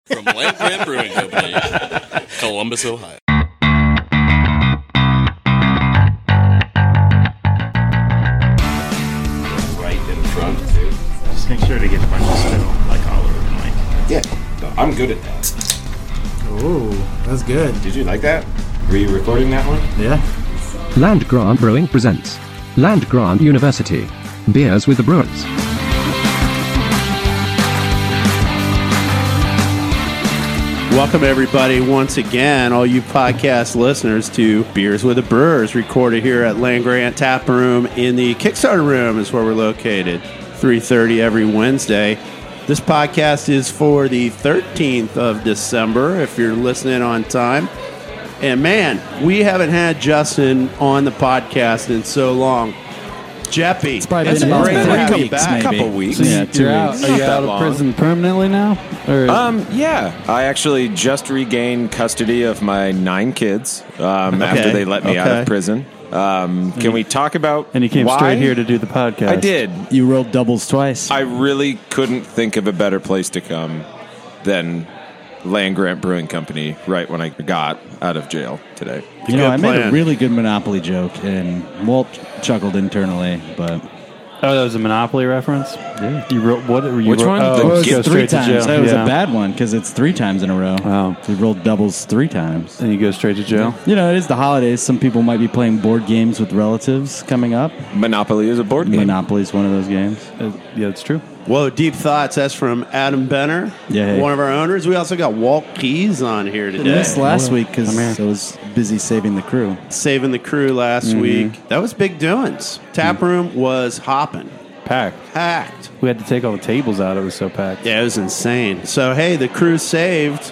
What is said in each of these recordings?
From Land Grant Brewing Company, Columbus, Ohio. Right in front, too. Just make sure to get a bunch of spittle, like all over the mic. Yeah, no, I'm good at that. Ooh, that's good. Did you like that? Were you recording that one? Yeah. Land Grant Brewing presents Land Grant University. Beers with the Brewers. Welcome, everybody, once again, all you podcast listeners, to Beers with the Brewers, recorded here at Land Grant Tap Room in the Kickstarter Room is where we're located, 3:30 every Wednesday. This podcast is for the 13th of December, if you're listening on time. And, man, we haven't had Justin on the podcast in so long. Jeppy, It's probably it's been about great to 3 have you weeks, back. maybe. Couple weeks. So Yeah, 2 you're out, weeks. are you Not out that of prison permanently now? Or Yeah. I actually just regained custody of my 9 kids after they let me out of prison. Can we talk about and you came why? straight here to do the podcast. I did. You rolled doubles twice. I really couldn't think of a better place to come than Land Grant Brewing Company right when I got out of jail today. You know, Good I made plan. a really good Monopoly joke, and Walt chuckled internally, but... Oh, that was a Monopoly reference? Yeah. You wrote, what were you Which wrote, one? Oh, The Well, Get it's go 3 straight to times. jail. That was Yeah. a bad one, because it's 3 times in a row. Wow. We rolled doubles 3 times. And you go straight to jail? You know, it is the holidays. Some people might be playing board games with relatives coming up. Monopoly is a board game. Monopoly is one of those games. Yeah, it's true. Whoa, deep thoughts. That's from Adam Benner, Yeah, hey. one of our owners. We also got Walt Keys on here I today. missed last week because I'm here. I was busy saving the crew. Saving the crew last week. That was big doings. Tap room was hopping, packed. We had to take all the tables out. It was so packed. Yeah, it was insane. So, hey, the crew saved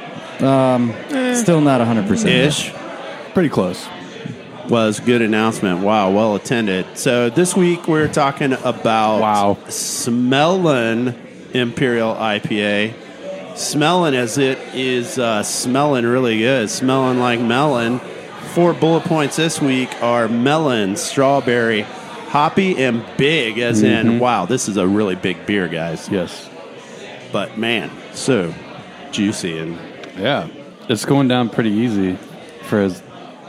Still not 100%. ish. Pretty close. Was a good announcement. Wow, well attended. So this week we're talking about Smellin' Imperial IPA. Smelling as it is smelling really good. Smelling like melon. 4 bullet points this week are melon, strawberry, hoppy, and big, as in, wow, this is a really big beer, guys. Yes. But, man, so juicy. And Yeah. It's going down pretty easy for as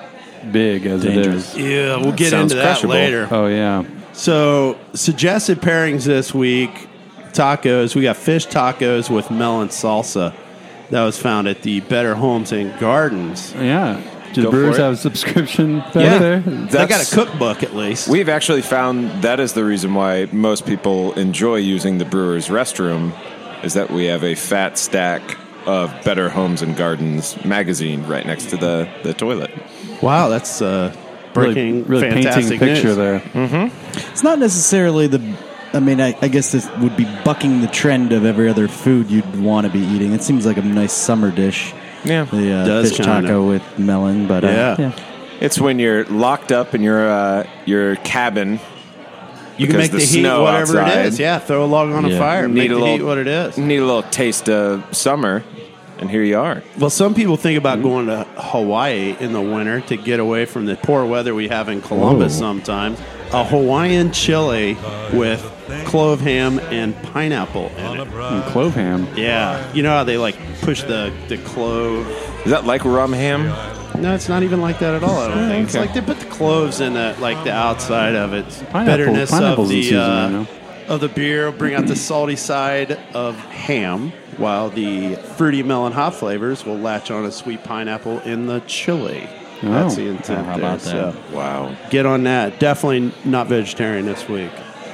big as Dangerous. it is. yeah, we'll get sounds into that crushable. later. Oh, yeah. So, suggested pairings this week, tacos. We got fish tacos with melon salsa. That was found at the Better Homes and Gardens. Yeah. Do Go the Brewers for it. have a subscription back Yeah. there? They got a cookbook, at least. We've actually found that is the reason why most people enjoy using the brewer's restroom, is that we have a fat stack of Better Homes and Gardens magazine right next to the toilet. Wow, that's breaking, really painting a fantastic picture news. there. It's not necessarily the... I mean, I guess this would be bucking the trend of every other food you'd want to be eating. It seems like a nice summer dish. Yeah. The Does fish kinda. taco with melon, but Yeah. It's when you're locked up in your cabin. You can because make the heat snow whatever outside. it is. Yeah, throw a log on a Yeah. fire and Need make a the little- heat what it is. Need a little taste of summer, and here you are. Well, some people think about going to Hawaii in the winter to get away from the poor weather we have in Columbus sometimes. A Hawaiian chili with clove ham and pineapple in it. And clove ham. Yeah. You know how they like push the clove? Is that like rum ham? No, it's not even like that at all, I don't think. It's okay. like they put the cloves in the outside of it. Bitterness Pineapple's of in the season right now. of the beer will bring out the salty side of ham, while the fruity melon hop flavors will latch on a sweet pineapple in the chili. That's the intent how there. about that? So Wow. get on that. Definitely not vegetarian this week.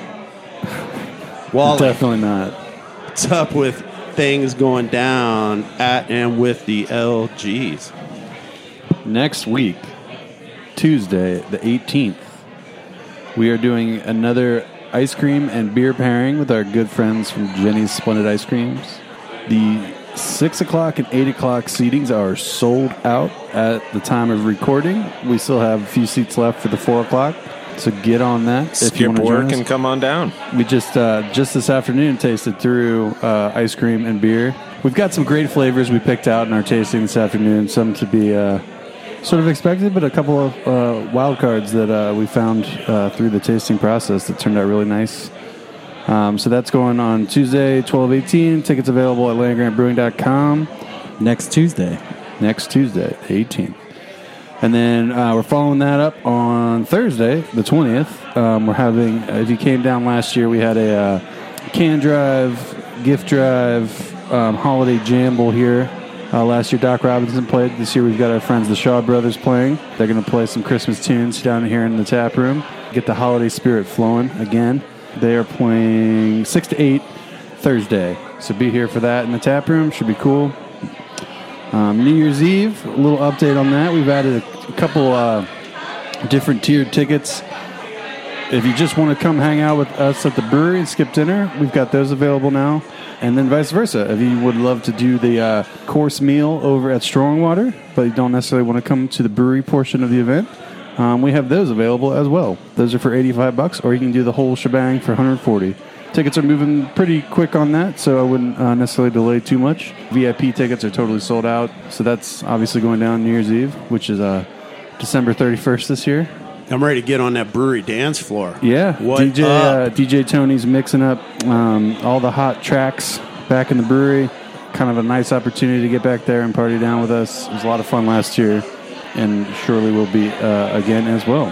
Wally, Definitely not. what's up with things going down at and with the LGs? Next week, Tuesday, the 18th, we are doing another ice cream and beer pairing with our good friends from Jenny's Splendid Ice Creams. The 6 o'clock and 8 o'clock seatings are sold out at the time of recording. We still have a few seats left for the 4 o'clock, so get on that if you Skip want to work join us. and come on down. We just this afternoon tasted through ice cream and beer. We've got some great flavors we picked out in our tasting this afternoon. Some to be sort of expected, but a couple of wild cards that we found through the tasting process that turned out really nice. So that's going on Tuesday, 12/18. Tickets available at landgrantbrewing.com. Next Tuesday. Next Tuesday, the 18th. And then we're following that up on Thursday, the 20th. We're having, if you came down last year, we had a can drive, gift drive, holiday jamble here. Last year, Doc Robinson played. This year, we've got our friends, the Shaw Brothers, playing. They're going to play some Christmas tunes down here in the tap room. Get the holiday spirit flowing again. They are playing 6 to 8 Thursday. So be here for that in the tap room. Should be cool. New Year's Eve, a little update on that. We've added a couple different tiered tickets. If you just want to come hang out with us at the brewery and skip dinner, we've got those available now. And then vice versa. If you would love to do the course meal over at Strongwater, but you don't necessarily want to come to the brewery portion of the event, we have those available as well. Those are for $85, or you can do the whole shebang for $140. Tickets are moving pretty quick on that, so I wouldn't necessarily delay too much. VIP tickets are totally sold out, so that's obviously going down New Year's Eve, which is December 31st this year. I'm ready to get on that brewery dance floor. Yeah, What up? DJ Tony's mixing up all the hot tracks back in the brewery. Kind of a nice opportunity to get back there and party down with us. It was a lot of fun last year, and surely will be again as well.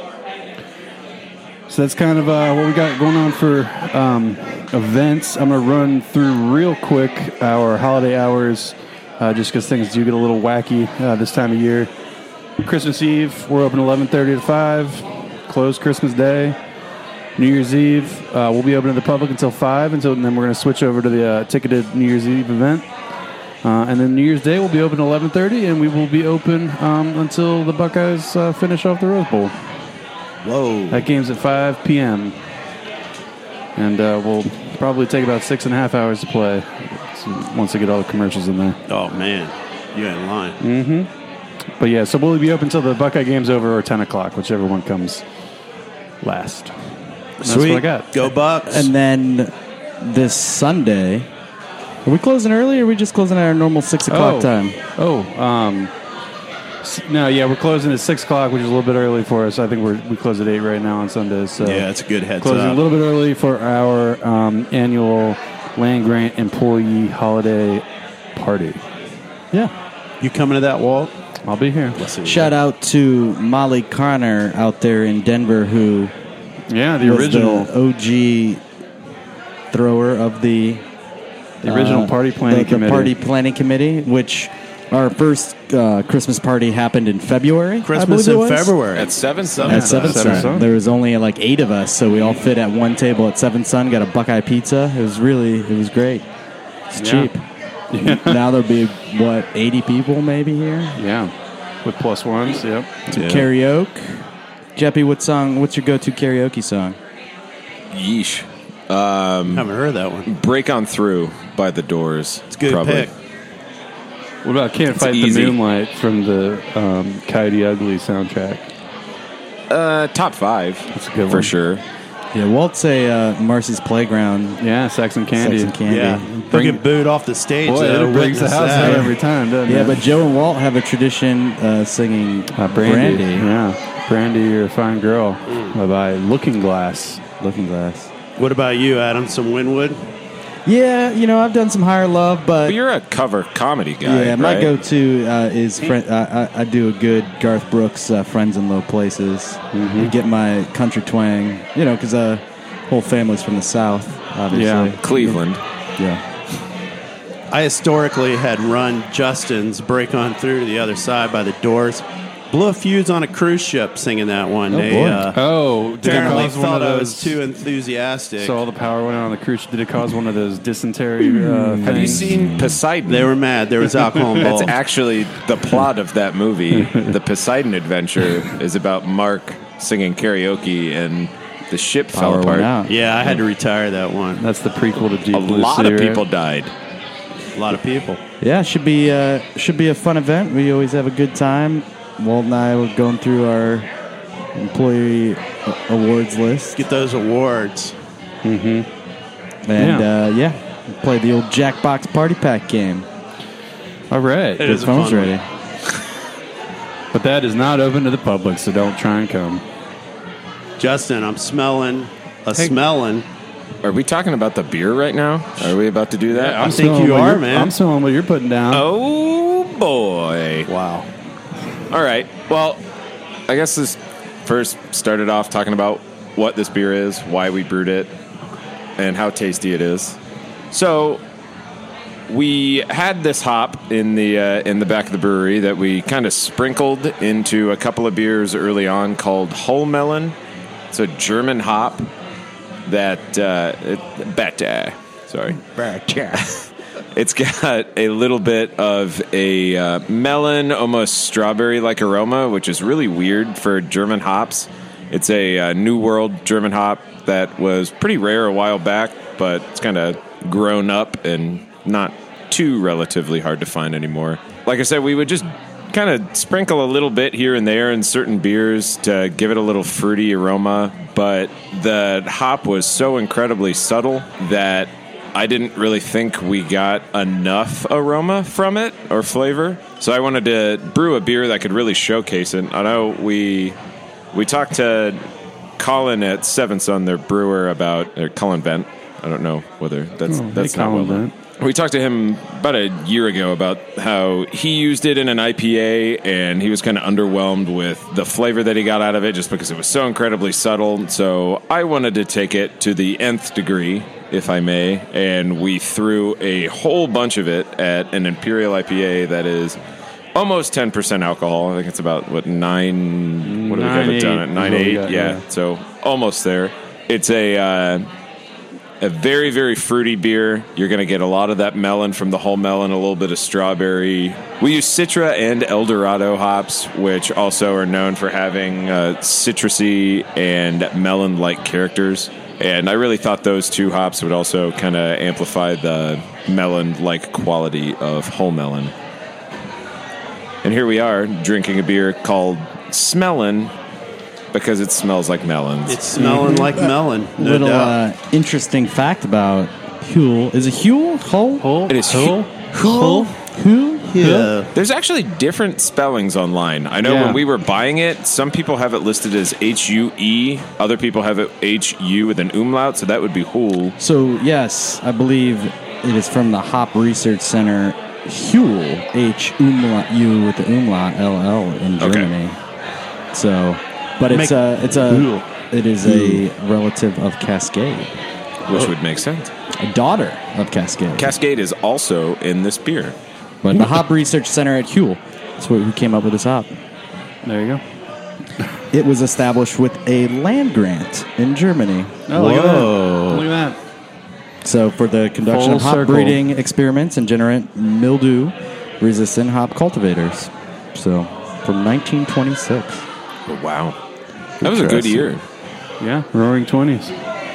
So that's kind of what we got going on for events. I'm going to run through real quick our holiday hours, just because things do get a little wacky this time of year. Christmas Eve, we're open 11:30 to 5. Closed Christmas Day. New Year's Eve, we'll be open to the public until 5, and then we're going to switch over to the ticketed New Year's Eve event. And then New Year's Day, we'll be open 11:30, and we will be open until the Buckeyes finish off the Rose Bowl. Whoa. That game's at 5 p.m. And we'll probably take about 6.5 hours to play once they get all the commercials in there. Oh, man. You ain't lying. But yeah, so we'll be open until the Buckeye game's over or 10 o'clock, whichever one comes last. And that's Sweet. what I got. Go Bucks. And then this Sunday, are we closing early, or are we just closing at our normal 6 o'clock time? No, yeah, we're closing at 6 o'clock, which is a little bit early for us. I think we close at 8 right now on Sundays. So yeah, it's a good heads closing up. a little bit early for our annual Land Grant employee holiday party. Yeah. You coming to that, Walt? I'll be here. Shout out to Molly Connor out there in Denver, who Yeah, the was original the OG thrower of the original party planning the committee. party planning committee, which our first Christmas party happened in February. Christmas I in believe it was. February. At 7 At Sun. Seven Seven Sun. Sun. There was only like 8 of us, so we all fit at one table at Seven Sun. Got a Buckeye pizza. It was great. It's cheap. Now there'll be 80 people maybe here. Yeah, with plus ones. Yep. Karaoke. Jeppy, what's your go-to karaoke song? Yeesh. Haven't heard that one. Break On Through by The Doors. It's a good probably. pick. What about Can't Fight easy. the Moonlight from the Coyote Ugly soundtrack? Top 5. That's a good for one. sure. Yeah, Walt say Marcy's Playground. Yeah, Sex and Candy. Sex and Candy. Yeah. They'll get booed off the stage. Boy, though, it breaks the witness house that. out every time, doesn't Yeah, it? but Joe and Walt have a tradition singing Brandy. Yeah, Brandy, You're a Fine Girl by Looking Glass. Looking Glass. What about you, Adam? Some Winwood? Yeah, I've done some Higher Love, but But you're a cover comedy guy, yeah, my right? go-to is I do a good Garth Brooks, Friends in Low Places. To get my country twang, because whole family's from the South, obviously. Yeah. Cleveland. Yeah. I historically had run Justin's Break On Through to the Other Side by the Doors. Blew a fuse on a cruise ship singing that one. Oh, They boy. Oh, did it apparently cause one thought of I those? was too enthusiastic. So all the power went out on the cruise. Did it cause one of those dysentery things? Have you seen Poseidon? They were mad. There was alcohol That's involved. actually the plot of that movie. The Poseidon Adventure is about Mark singing karaoke and the ship fell Power apart. went out. Yeah, I had to retire that one. That's the prequel to Deep A Blue lot Sea, of right? people died. A lot of people. Yeah, should be a fun event. We always have a good time. Walt and I were going through our employee awards list. Get those awards. And, play the old Jackbox Party Pack game. All right. It is a Phone's fun one. ready. But that is not open to the public, so don't try and come. Justin, I'm smelling a smelling Are we talking about the beer right now? Are we about to do that? I think you are, man. I'm smelling what you're putting down. Oh, boy. Wow. All right. Well, I guess this first started off talking about what this beer is, why we brewed it, and how tasty it is. So we had this hop in the back of the brewery that we kind of sprinkled into a couple of beers early on called Whole Melon. It's a German hop that it's got a little bit of a melon, almost strawberry-like aroma, which is really weird for German hops. It's a New World German hop that was pretty rare a while back, but it's kind of grown up and not too relatively hard to find anymore. Like I said, we would just kind of sprinkle a little bit here and there in certain beers to give it a little fruity aroma, but the hop was so incredibly subtle that I didn't really think we got enough aroma from it or flavor. So I wanted to brew a beer that could really showcase it. I know we talked to Colin at Seven Sun, their brewer, about Colin Vent. I don't know whether that's not well known. We talked to him about a year ago about how he used it in an IPA, and he was kind of underwhelmed with the flavor that he got out of it just because it was so incredibly subtle. So I wanted to take it to the nth degree, if I may, and we threw a whole bunch of it at an Imperial IPA that is almost 10% alcohol. I think it's about, 9... What do we have it done at? 9.8? Yeah, so almost there. It's a very, very fruity beer. You're going to get a lot of that melon from the Whole Melon, a little bit of strawberry. We use Citra and Eldorado hops, which also are known for having citrusy and melon-like characters. And I really thought those two hops would also kind of amplify the melon-like quality of Whole Melon. And here we are drinking a beer called Smellin', because it smells like melons. It's smelling like melon. No Little doubt. interesting fact about Huel. Is it Huel? Huel? It is Huel? Huel. Yeah. There's actually different spellings online. I know Yeah. when we were buying it, some people have it listed as H-U-E. Other people have it H-U with an umlaut, so that would be Huel. So, yes, I believe it is from the Hop Research Center, Huel, H-U with the umlaut, L-L in Germany. So, but it is a relative of Cascade, Which would make sense. a daughter of Cascade. Cascade is also in this beer. But the Hop Research Center at Huel, that's who came up with this hop. There you go. It was established with a land grant in Germany. Oh, look at that. Look at that. So for the conduction Full of hop circle. breeding experiments and generate mildew-resistant hop cultivators. So from 1926. Oh, wow. That was a good year. Yeah, Roaring 20s.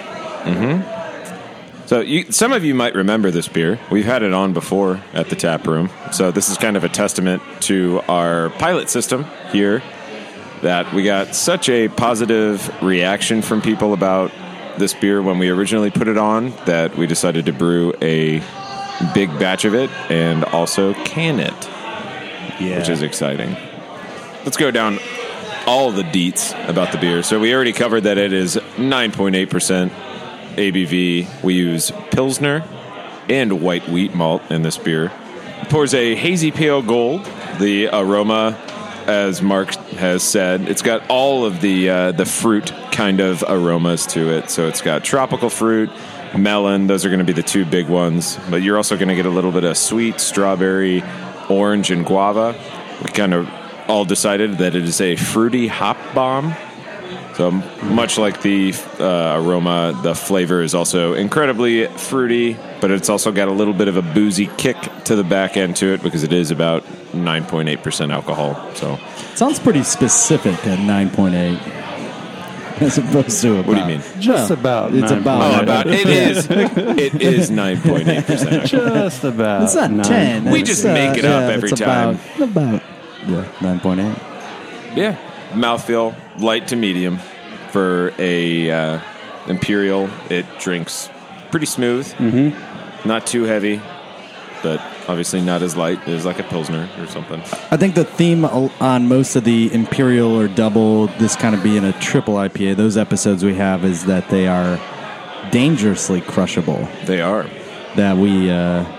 So some of you might remember this beer. We've had it on before at the tap room. So this is kind of a testament to our pilot system here, that we got such a positive reaction from people about this beer when we originally put it on that we decided to brew a big batch of it and also can it, which is exciting. Let's go down all the deets about the beer. So we already covered that it is 9.8% ABV. We use Pilsner and white wheat malt in this beer. It pours a hazy pale gold. The aroma, as Mark has said, it's got all of the fruit kind of aromas to it. So it's got tropical fruit, melon. Those are going to be the two big ones. But you're also going to get a little bit of sweet strawberry, orange, and guava. We kind of all decided that it is a fruity hop bomb. So much like the aroma, the flavor is also incredibly fruity, but it's also got a little bit of a boozy kick to the back end to it because it is about 9.8% alcohol. So Sounds pretty specific at 9.8. As opposed to about. what do you mean? Just about. It's 9. about. Oh, about it is 9.8%. Just about. It's not 9. 10. We It's, just make it up every it's time. About 9.8. Yeah, mouthfeel light to medium for a Imperial. It drinks pretty smooth, not too heavy, but obviously not as light as like a Pilsner or something. I think the theme on most of the Imperial or double, this kind of being a triple IPA, those episodes we have is that they are dangerously crushable. They are. That we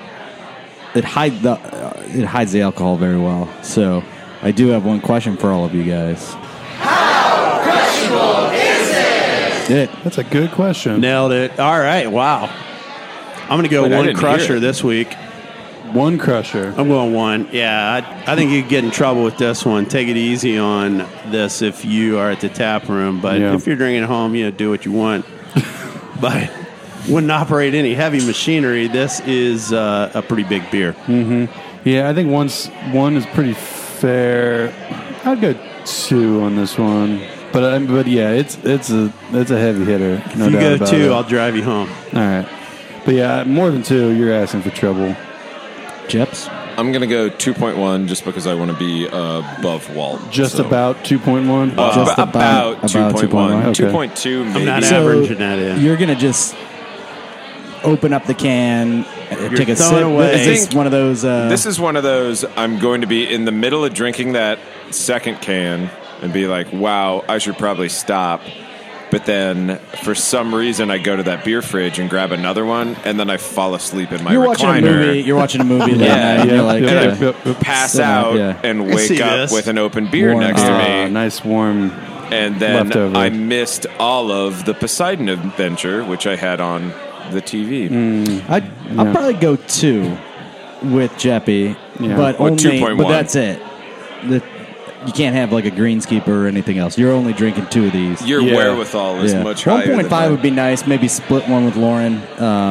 it hides the alcohol very well. So I do have one question for all of you guys. How crushable is it? That's a good question. Nailed it. All right. Wow. I'm going to go Wait, I one didn't hear crusher it. this week. One crusher. I'm going one. Yeah, I think you could get in trouble with this one. Take it easy on this if you are at the tap room. But Yeah. if you're drinking at home, do what you want. But wouldn't operate any heavy machinery. This is a pretty big beer. Yeah, I think one is pretty fair. I'd go 2 on this one. But yeah, it's a heavy hitter. No If you doubt go about 2, it. I'll drive you home. All right. But yeah, more than 2, you're asking for trouble. Jeps? I'm going to go 2.1 just because I want to be above Walt. Just So, about 2.1. Just about about 2.1. 2.1. 2.2 I'm maybe. not So averaging that in. you're gonna just open up the can, take a throwing sip. away. Is this I think one of those? This is one of those, I'm going to be in the middle of drinking that second can and be like, wow, I should probably stop. But then, for some reason, I go to that beer fridge and grab another one, and then I fall asleep in my you're watching a recliner. movie. You're watching a movie. that Yeah, night, and yeah, you're like, yeah, yeah. Pass Yeah, out yeah. and I see wake up this. with an open beer Warm. next to me. Nice warm. And then leftover. I missed all of the Poseidon Adventure, which I had on the TV. I'll probably go 2 with Jeppy, Yeah. but Or only. 2.1. But that's it. You can't have like a greenskeeper or anything else. You're only drinking 2 of these. Your Yeah. wherewithal is Yeah. much higher. 1.5 would be nice. Maybe split one with Lauren.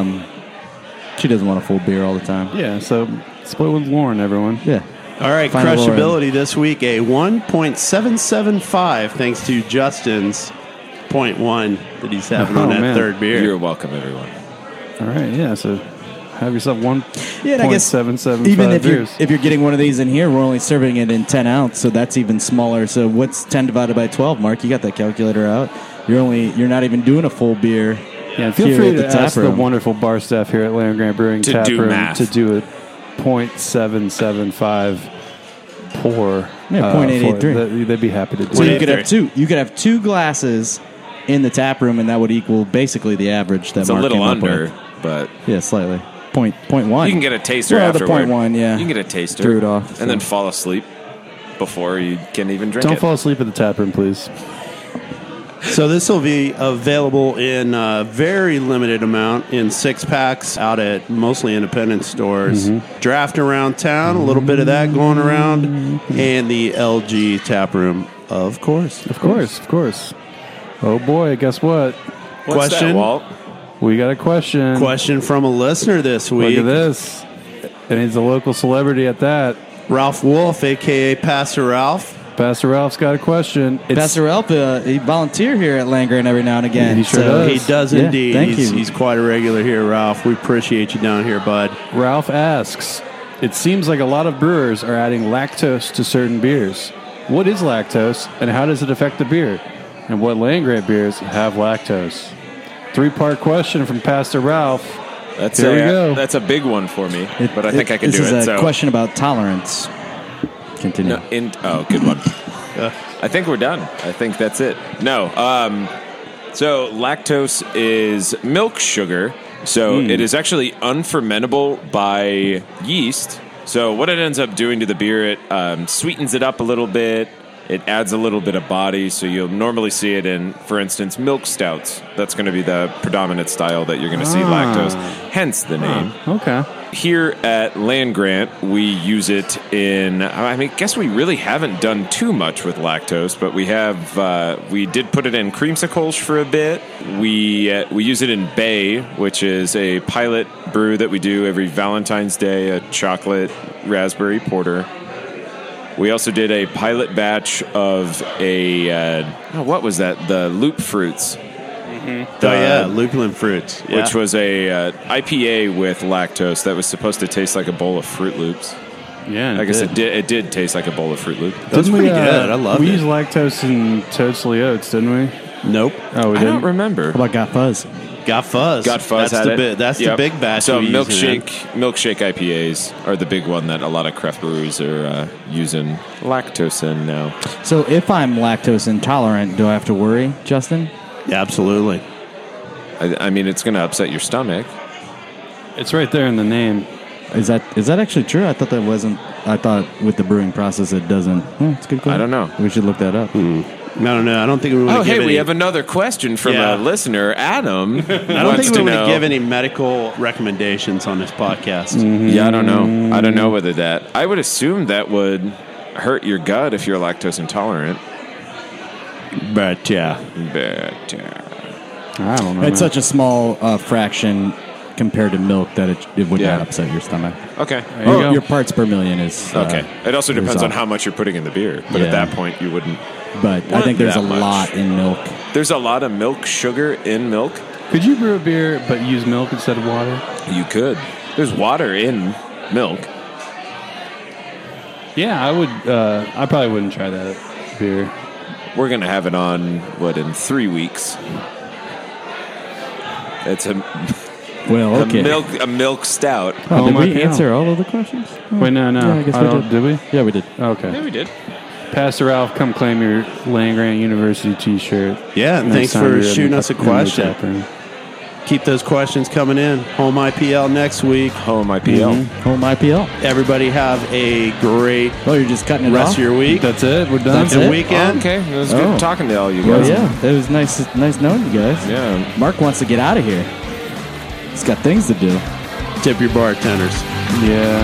She doesn't want a full beer all the time. Yeah, so split with Lauren, everyone. Yeah. All right, Final crushability this week, a 1.775 thanks to Justin's 0.1 that he's having on that man. third beer. You're welcome, everyone. All right, yeah, so have yourself Yeah, and I guess 1.775 even if beers. you're getting one of these in here, we're only serving it in 10 ounce, so that's even smaller. So what's 10 divided by 12, Mark? You got that calculator out. You're not even doing a full beer. Yeah, feel here free at to the tap ask the room. wonderful bar staff here at Land Grant Brewing To Tap do Room math. to do a 0.775 pour. Yeah, for 0.883. it. They'd be happy to do So it. you could have two. You could have 2 glasses in the tap room, and that would equal basically the average that It's Mark a little came up under, with. but Yeah, slightly. Point one. you can get a taster Well, the afterward. 0.1, yeah. You can get a taster. Threw it off, And then so. fall asleep before you can even drink Don't it. fall asleep at the tap room, please. So this will be available in a very limited amount in 6-packs out at mostly independent stores. Draft around town, a little bit of that going around, and the LG tap room, of course. Of course. Oh boy, guess what? What's Question? that, Walt? We got a question. Question from a listener this Look week. at this. And he's a local celebrity at that. Ralph Wolf, a.k.a. Pastor Ralph. Pastor Ralph's got a question. Pastor Ralph, he volunteer here at Land Grant every now and again. He sure so does. He does Yeah, indeed. thank he's, you. he's quite a regular here, Ralph. We appreciate you down here, bud. Ralph asks, it seems like a lot of brewers are adding lactose to certain beers. What is lactose, and how does it affect the beer? And what Land Grant beers have lactose? 3-part question from Pastor Ralph. That's Here we go. That's a big one for me, but I think I can this do is it. a So question about tolerance. Continue. good one. I think we're done. I think that's it. No. So lactose is milk sugar. So it is actually unfermentable by yeast. So what it ends up doing to the beer, it sweetens it up a little bit. It adds a little bit of body. So you'll normally see it in, for instance, milk stouts. That's going to be the predominant style that you're going to see lactose. Hence the name. Okay. Here at Land Grant, we use it in. I mean, I guess we really haven't done too much with lactose, but we have. We did put it in creamsicles for a bit. We use it in Bay, which is a pilot brew that we do every Valentine's Day, a chocolate raspberry porter. We also did a pilot batch of a. What was that? The Loop Fruits. Lupulin fruits. Yeah. Which was a IPA with lactose that was supposed to taste like a bowl of Fruit Loops. Yeah. I guess it did taste like a bowl of Fruit Loop. That's pretty good. I love we it. used lactose in Toadsley Oats, didn't we? Nope. Oh, we I didn't? don't remember. How about Got Fuzz? Got Fuzz. Got Fuzz That's had the it. That's the Yep. big batch. So we use in milkshake IPAs are the big one that a lot of craft breweries are using lactose in now. So if I'm lactose intolerant, do I have to worry, Justin? it. Absolutely. I mean, it's going to upset your stomach. It's right there in the name. Is that actually true? I thought that wasn't. I thought with the brewing process it doesn't. It's a good question. I don't know. We should look that up. I don't know. I don't think we want to give we have another question from a listener, Adam. I don't think we want to give any medical recommendations on this podcast. Yeah, I don't know. I don't know whether that. I would assume that would hurt your gut if you're lactose intolerant. But yeah. I don't know. It's such a small fraction compared to milk that it would not upset your stomach. Okay. Your parts per million is okay. It also depends on how much you're putting in the beer, but at that point you wouldn't. But I think there's a lot in milk. There's a lot of milk sugar in milk. Could you brew a beer but use milk instead of water? You could. There's water in milk. Yeah, I would. I probably wouldn't try that beer. We're gonna have it on in 3 weeks. It's a milk stout. Did we answer all of the questions? Wait, no. Yeah, I guess we did. Did we? Yeah, we did. Okay. Yeah, we did. Pastor Ralph, come claim your Land Grant University T-shirt. Yeah, and thanks for shooting us a question. Keep those questions coming in. Home IPL next week. Home IPL. Home IPL. Everybody have a great you're just cutting it rest off? of your week. That's it. We're done. That's the weekend. Okay. It was good talking to all you Well, guys. yeah, it was nice knowing you guys. Yeah. Mark wants to get out of here. He's got things to do. Tip your bartenders. Yeah.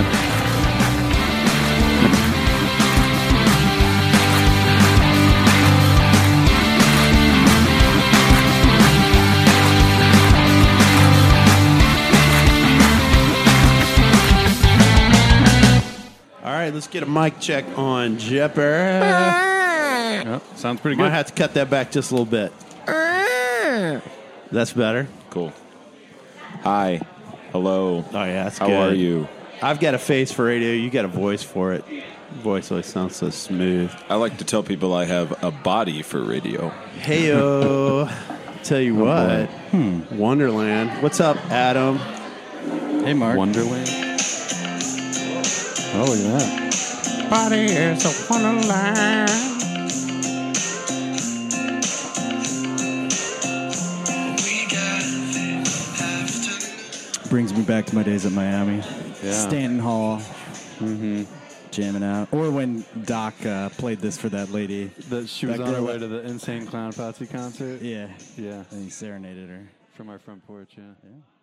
Let's get a mic check on Jepper. Oh, sounds pretty good. Might have to cut that back just a little bit. That's better. Cool. Hi. Hello. Oh, yeah, that's How good. are you? I've got a face for radio. You got a voice for it. Voice always sounds so smooth. I like to tell people I have a body for radio. Heyo. Tell you what. Wonderland. What's up, Adam? Hey, Mark. Wonderland. Oh, look at that. Body is a wonderland. Brings me back to my days at Miami. Yeah. Stanton Hall. Jamming out. Or when Doc played this for that lady. She was That on her girl way that- to the Insane Clown Posse concert. Yeah. Yeah. And he serenaded her. From our front porch, yeah.